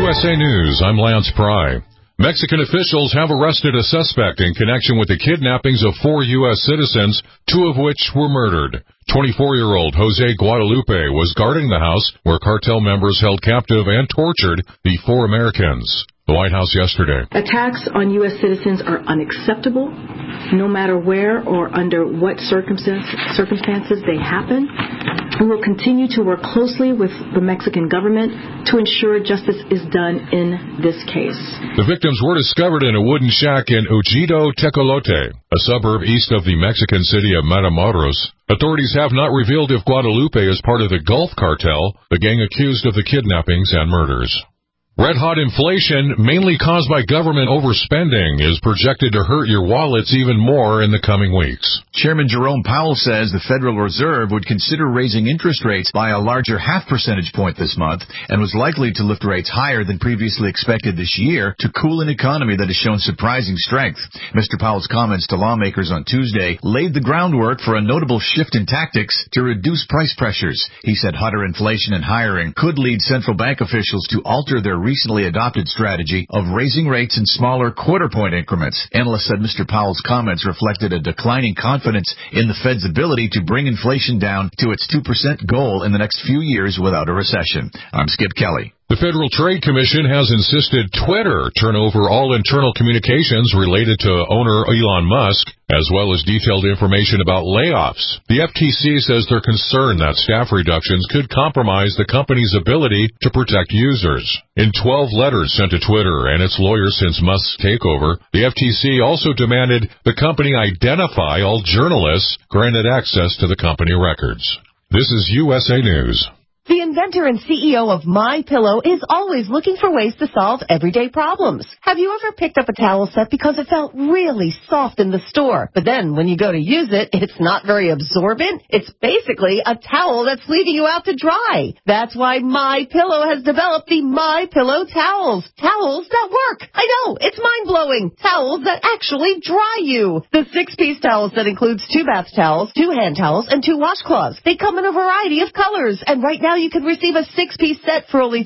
USA News, I'm Lance Pry. Mexican officials have arrested a suspect in connection with the kidnappings of 4 U.S. citizens, 2 of which were murdered. 24-year-old Jose Guadalupe was guarding the house where cartel members held captive and tortured the 4 Americans. The White House yesterday. Attacks on U.S. citizens are unacceptable, no matter where or under what circumstances they happen. We will continue to work closely with the Mexican government to ensure justice is done in this case. The victims were discovered in a wooden shack in Ejido Tecolote, a suburb east of the Mexican city of Matamoros. Authorities have not revealed if Guadalupe is part of the Gulf Cartel, the gang accused of the kidnappings and murders. Red-hot inflation, mainly caused by government overspending, is projected to hurt your wallets even more in the coming weeks. Chairman Jerome Powell says the Federal Reserve would consider raising interest rates by a larger 0.5 percentage point this month and was likely to lift rates higher than previously expected this year to cool an economy that has shown surprising strength. Mr. Powell's comments to lawmakers on Tuesday laid the groundwork for a notable shift in tactics to reduce price pressures. He said hotter inflation and hiring could lead central bank officials to alter their recently adopted strategy of raising rates in smaller quarter-point increments. Analysts said Mr. Powell's comments reflected a declining confidence in the Fed's ability to bring inflation down to its 2% goal in the next few years without a recession. I'm Skip Kelly. The Federal Trade Commission has insisted Twitter turn over all internal communications related to owner Elon Musk, as well as detailed information about layoffs. The FTC says they're concerned that staff reductions could compromise the company's ability to protect users. In 12 letters sent to Twitter and its lawyers since Musk's takeover, the FTC also demanded the company identify all journalists granted access to the company records. This is USA News. The inventor and CEO of MyPillow is always looking for ways to solve everyday problems. Have you ever picked up a towel set because it felt really soft in the store, but then when you go to use it, it's not very absorbent? It's basically a towel that's leaving you out to dry. That's why MyPillow has developed the MyPillow towels. Towels that work. I know, it's mind-blowing. Towels that actually dry you. The 6-piece towel set includes 2 bath towels, 2 hand towels, and 2 washcloths. They come in a variety of colors, and right now you can receive a 6-piece set for only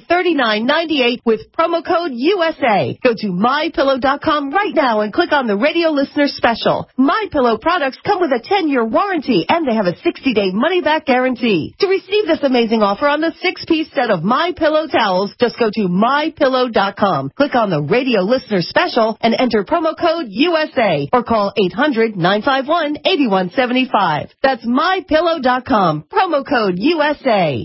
$39.98 with promo code USA. Go to MyPillow.com right now and click on the radio listener special. MyPillow products come with a 10-year warranty, and they have a 60-day money-back guarantee. To receive this amazing offer on the 6-piece set of MyPillow towels, just go to MyPillow.com. Click on the radio listener special and enter promo code USA or call 800-951-8175. That's MyPillow.com. Promo code USA.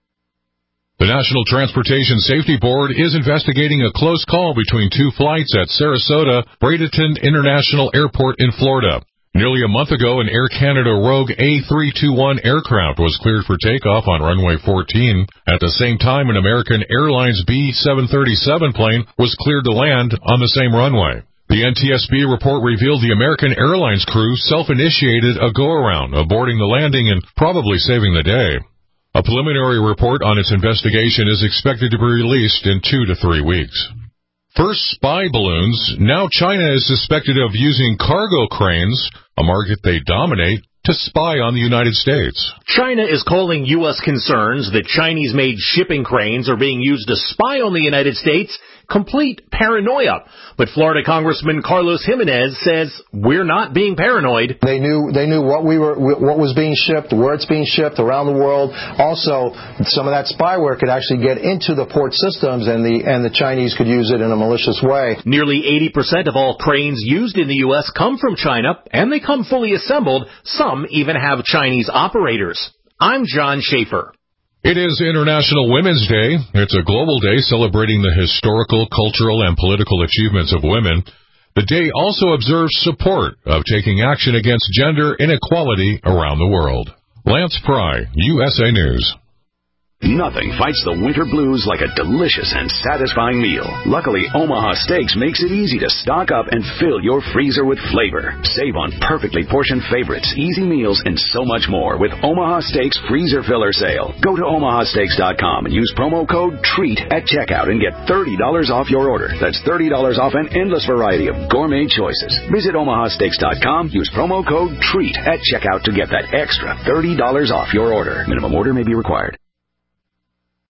The National Transportation Safety Board is investigating a close call between 2 flights at Sarasota-Bradenton International Airport in Florida. Nearly a month ago, an Air Canada Rogue A321 aircraft was cleared for takeoff on runway 14. At the same time, an American Airlines B737 plane was cleared to land on the same runway. The NTSB report revealed the American Airlines crew self-initiated a go-around, aborting the landing and probably saving the day. A preliminary report on its investigation is expected to be released in 2 to 3 weeks. First spy balloons. Now China is suspected of using cargo cranes, a market they dominate, to spy on the United States. China is calling U.S. concerns that Chinese-made shipping cranes are being used to spy on the United States complete paranoia. But Florida Congressman Carlos Jimenez says we're not being paranoid. They knew what was being shipped, where it's being shipped around the world. Also, some of that spyware could actually get into the port systems, and the Chinese could use it in a malicious way. Nearly 80% of all cranes used in the U.S. come from China, and they come fully assembled. Some even have Chinese operators. I'm John Schaefer. It is International Women's Day. It's a global day celebrating the historical, cultural, and political achievements of women. The day also observes support of taking action against gender inequality around the world. Lance Pry, USA News. Nothing fights the winter blues like a delicious and satisfying meal. Luckily, Omaha Steaks makes it easy to stock up and fill your freezer with flavor. Save on perfectly portioned favorites, easy meals, and so much more with Omaha Steaks Freezer Filler Sale. Go to omahasteaks.com and use promo code TREAT at checkout and get $30 off your order. That's $30 off an endless variety of gourmet choices. Visit omahasteaks.com, use promo code TREAT at checkout to get that extra $30 off your order. Minimum order may be required.